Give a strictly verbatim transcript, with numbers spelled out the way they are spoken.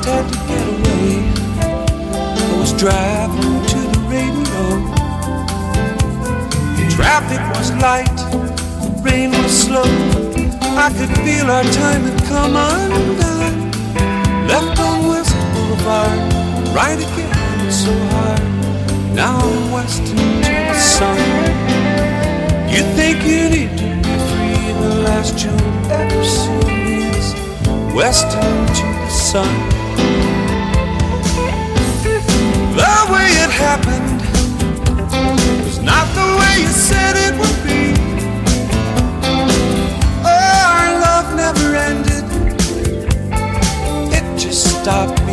had to get away. I was driving to the radio. Traffic was light, the rain was slow. I could feel our time had come undone. Left on West Boulevard, right again so hard. Now I'm western to the sun. You think you need to be free, the last you'll ever see is western to the sun. The way it happened was not the way you said it would be. Oh, our love never ended, it just stopped